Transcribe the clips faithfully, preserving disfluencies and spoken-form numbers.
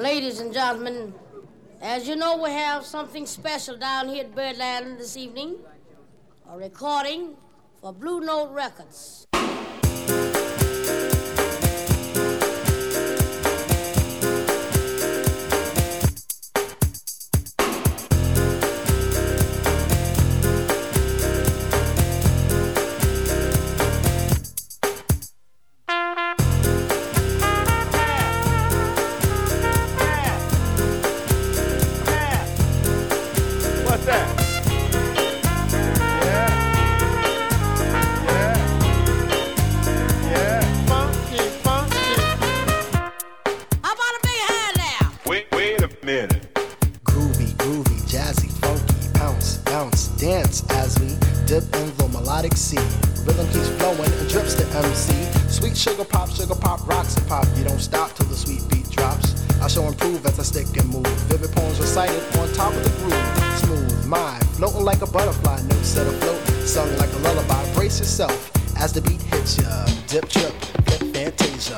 Ladies and gentlemen, as you know, we have something special down here at Birdland this evening. A recording for Blue Note Records. Sugar pop, sugar pop, rocks and pop. You don't stop till the sweet beat drops. I shall improve as I stick and move. Vivid poems recited on top of the groove. Smooth mind, floating like a butterfly. Notes set afloat, sung like a lullaby. Brace yourself as the beat hits ya. Dip, trip, flip, fantasia.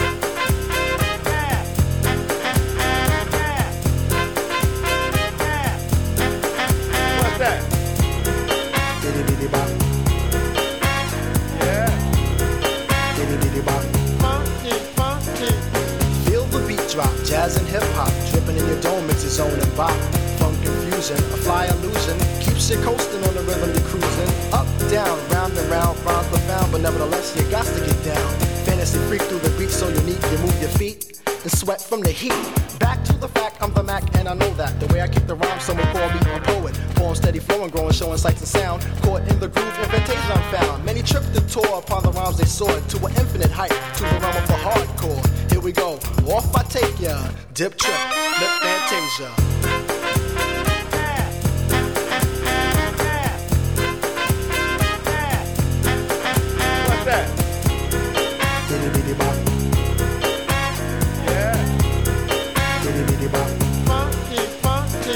What's that? Bitty bitty bop. Drop, jazz and hip-hop, dripping in your dome, it's a zone and bop. Funk confusion, a fly illusion, keeps you coasting on the rhythm you're cruising. Up, down, round and round, rhymes profound, but nevertheless you got to get down. Fantasy freak through the beat so unique, you move your feet and sweat from the heat. Back to the fact, I'm the Mac and I know that. The way I kick the rhyme, someone call me a poet. Poem steady flowing, growing, showing sights and sound. Caught in the groove, invitation I'm found. Many tripped and tore upon the rhymes they soared to an infinite height, to the realm of the hardcore. Here we go, off I take ya. Dip, trip, flip, fantasia. What's that? Bitty bitty bop. Yeah. Bitty bitty bop. Funky, funky.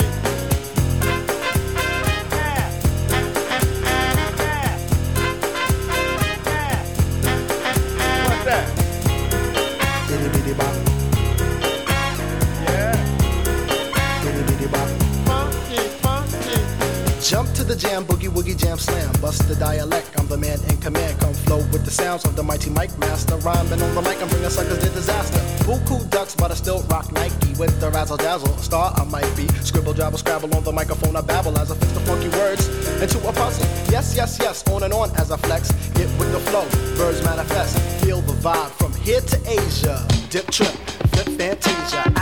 What's that? Bitty bitty bop. Jump to the jam, boogie woogie jam slam. Bust the dialect, I'm the man in command. Come flow with the sounds of the mighty mic master. Rhyming on the mic, I'm bringing suckers to disaster. Buku ducks, but I still rock Nike. With the razzle dazzle, a star I might be. Scribble, jabble, scrabble on the microphone, I babble as I fix the funky words into a puzzle. Yes, yes, yes, on and on as I flex. Get with the flow, birds manifest. Feel the vibe from here to Asia. Dip, trip, flip, fantasia.